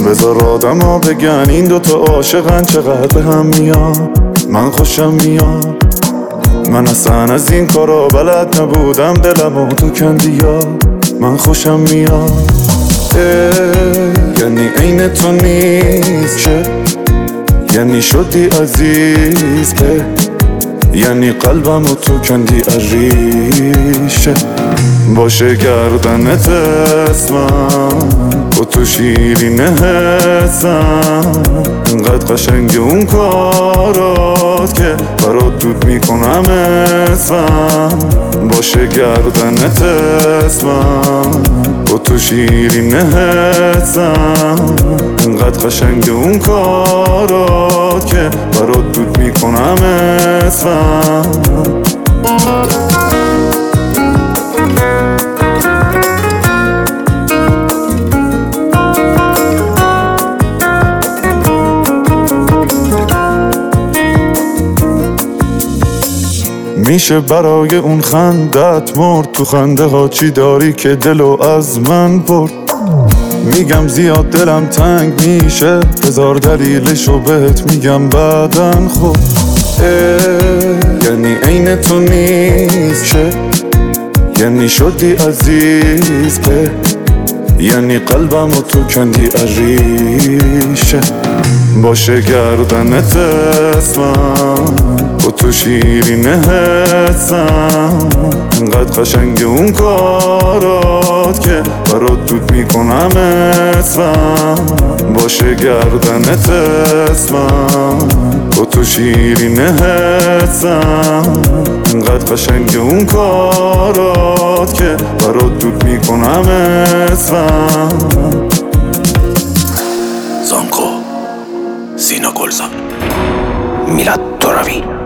بذار آدم ها بگن این دوتا عاشقن چقدر به هم میان. من خوشم میاد، من اصلا از این کارا بلد نبودم، دلمو تو کندی یا من خوشم میاد. یعنی عین تو نیست چه؟ یعنی شدی عزیز که یعنی قلبمو تو کندی عریشه. باشه گردنت اسمم و تو شیرین حسم، انقدر قشنگ اون کارات که برات دود میکنم اسمم. باشه گردنت اسمم و تو شیرین حسم، انقدر قشنگ اون کارات که برات دود میکنم اسمم. میشه برای اون خندت مرد، تو خنده ها چی داری که دلو از من برد. میگم زیاد دلم تنگ میشه، هزار دلیلشو بهت میگم بعدن خود. یعنی عین تو نیست چه؟ یعنی شدی عزیز که یعنی قلبمو تو کندی عریشه. باشه گردنت اسمم و تو شیرین حسم، انقدر قشنگ اون کارات که برات دود میکنم اسمم. باشه گردنت اسمم و تو شیرین حسم، انقدر قشنگ اون کارات که برات دود میکنم اسمم. زانکو، سینا گلزار، میلاد ترابی.